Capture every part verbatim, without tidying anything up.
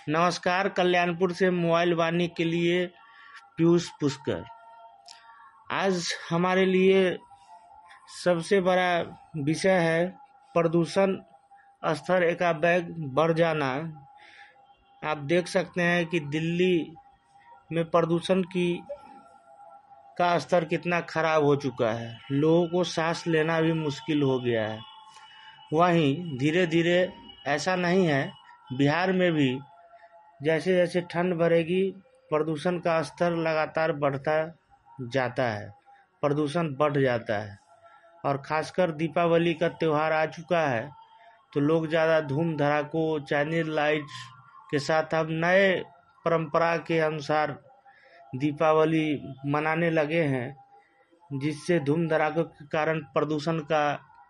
नमस्कार, कल्याणपुर से मोबाइल वाणी के लिए पीयूष पुष्कर। आज हमारे लिए सबसे बड़ा विषय है प्रदूषण स्तर एकाएक बढ़ जाना। आप देख सकते हैं कि दिल्ली में प्रदूषण की का स्तर कितना खराब हो चुका है। लोगों को सांस लेना भी मुश्किल हो गया है। वहीं धीरे धीरे ऐसा नहीं है, बिहार में भी जैसे जैसे ठंड बढ़ेगी प्रदूषण का स्तर लगातार बढ़ता जाता है, प्रदूषण बढ़ जाता है। और खासकर दीपावली का त्यौहार आ चुका है तो लोग ज़्यादा धूम धड़ाकों चाइनीज लाइट्स के साथ अब नए परंपरा के अनुसार दीपावली मनाने लगे हैं, जिससे धूम धड़ाकों के कारण प्रदूषण का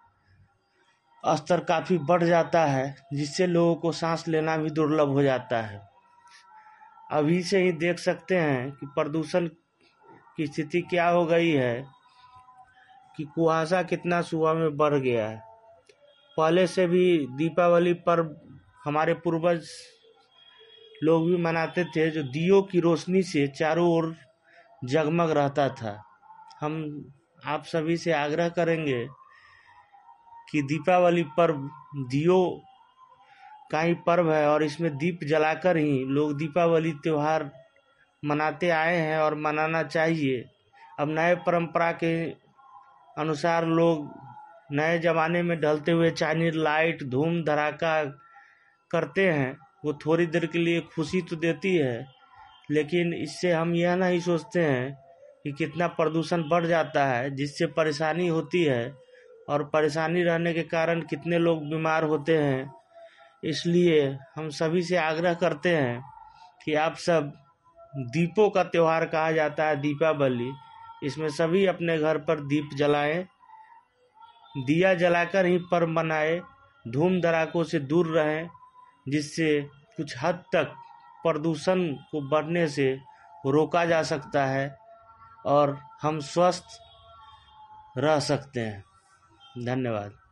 स्तर काफ़ी बढ़ जाता है, जिससे लोगों को सांस लेना भी दुर्लभ हो जाता है। अभी से ही देख सकते हैं कि प्रदूषण की स्थिति क्या हो गई है कि कुहासा कितना सुबह में बढ़ गया है। पहले से भी दीपावली पर्व हमारे पूर्वज लोग भी मनाते थे, जो दियों की रोशनी से चारों ओर जगमग रहता था। हम आप सभी से आग्रह करेंगे कि दीपावली पर्व दियों का ही पर्व है और इसमें दीप जलाकर ही लोग दीपावली त्यौहार मनाते आए हैं और मनाना चाहिए। अब नए परंपरा के अनुसार लोग नए ज़माने में ढलते हुए चाइनीज लाइट धूम धड़ाका करते हैं। वो थोड़ी देर के लिए खुशी तो देती है, लेकिन इससे हम यह नहीं सोचते हैं कि कितना प्रदूषण बढ़ जाता है, जिससे परेशानी होती है और परेशानी रहने के कारण कितने लोग बीमार होते हैं। इसलिए हम सभी से आग्रह करते हैं कि आप सब, दीपों का त्यौहार कहा जाता है दीपावली, इसमें सभी अपने घर पर दीप जलाएं, दिया जलाकर ही पर्व मनाएं, धूम धड़ाकों से दूर रहें, जिससे कुछ हद तक प्रदूषण को बढ़ने से रोका जा सकता है और हम स्वस्थ रह सकते हैं। धन्यवाद।